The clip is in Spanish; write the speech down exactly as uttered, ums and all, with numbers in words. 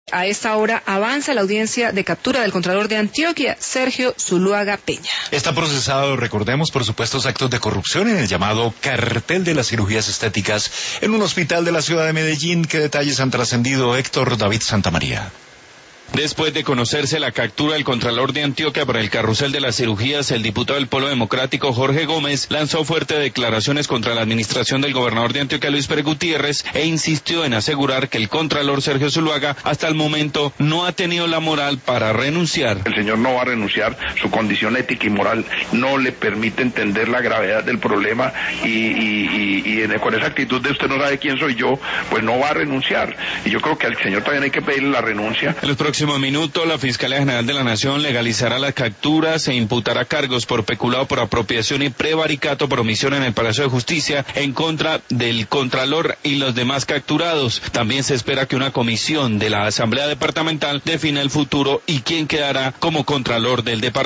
A esta hora avanza la audiencia de captura del Contralor de Antioquia, Sergio Zuluaga Peña. Está procesado, recordemos, por supuestos actos de corrupción en el llamado cartel de las cirugías estéticas en un hospital de la ciudad de Medellín. ¿Qué detalles han trascendido? Héctor David Santamaría. Después de conocerse la captura del Contralor de Antioquia por el carrusel de las cirugías, el diputado del Polo Democrático Jorge Gómez lanzó fuertes declaraciones contra la administración del gobernador de Antioquia Luis Pérez Gutiérrez e insistió en asegurar que el Contralor Sergio Zuluaga hasta el momento no ha tenido la moral para renunciar. El señor no va a renunciar, su condición ética y moral no le permite entender la gravedad del problema y, y, y, y con esa actitud de usted no sabe quién soy yo, pues no va a renunciar. Y yo creo que al señor también hay que pedirle la renuncia. En los próximos minutos, la Fiscalía General de la Nación legalizará las capturas e imputará cargos por peculado por apropiación y prevaricato por omisión en el Palacio de Justicia en contra del Contralor y los demás capturados. También se espera que una comisión de la Asamblea Departamental defina el futuro y quién quedará como Contralor del departamento.